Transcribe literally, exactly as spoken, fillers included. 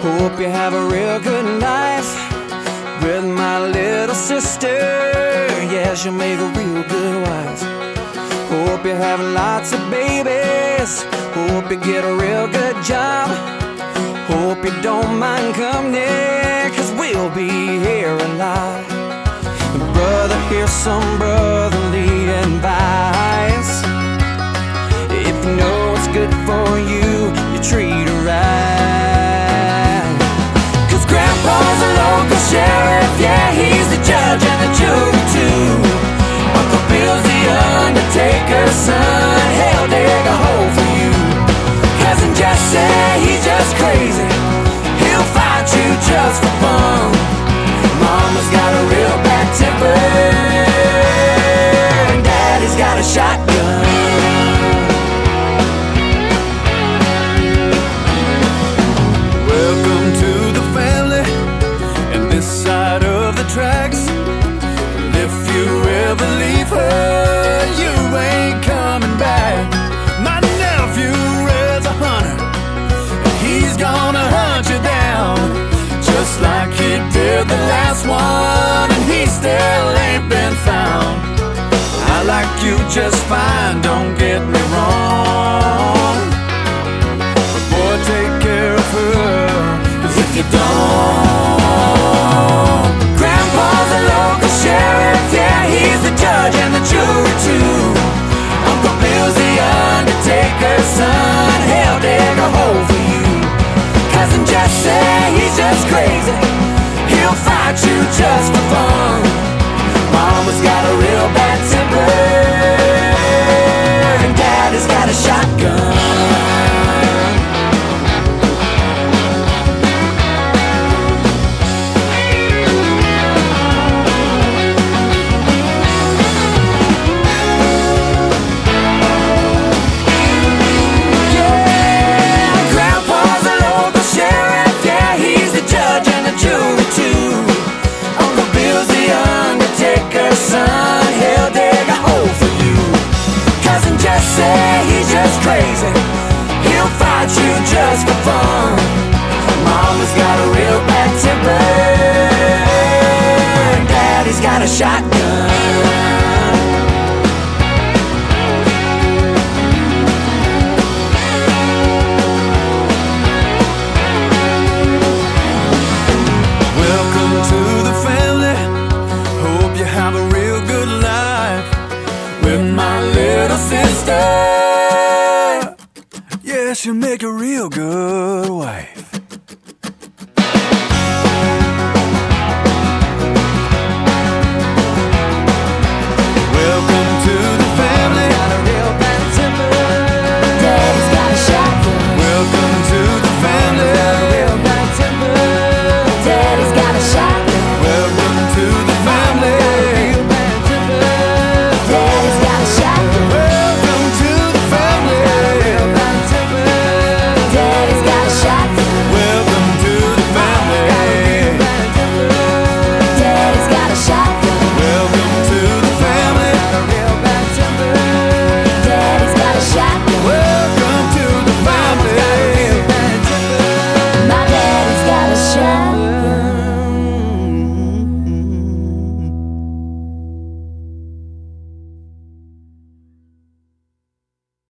Hope you have a real good life with my little sister. Yeah, she'll make a real good wife. Hope you have lots of babies. Hope you get a real good job. Hope you don't mind company, 'cause we'll be here a lot. Brother, here's some brotherly advice. If you know what's good for you, you treat her right. 'Cause Grandpa's a local sheriff, yeah, he's the judge and the jury too. Uncle Bill's the undertaker's son, he'll dig a hole for you. Cousin Jesse, he's just crazy, he'll fight you just for fun. Mama's got a real bad temper, and Daddy's got a shotgun. Welcome to the family, and this side of the tracks. And if you ever leave her, you ain't coming back. My nephew is a hunter, and he's gonna hunt you down, just like he did the last one, and he still ain't been found. I like you just fine, don't get me wrong, but boy, take care of her, 'cause if you don't, Grandpa's a local sheriff, yeah, he's the judge and the jury too. Uncle Bill's the undertaker's son, he'll dig a hole for you. Cousin Jesse, he's just crazy, he'll fight you just for fun. Mama's got a real bad temper, and Daddy's got a shotgun. He's just crazy, he'll fight you just for fun. Mama's got a real bad temper, and Daddy's got a shotgun. Welcome to the family, hope you have a real good life with my little sister. Yeah, she'll make a real good wife.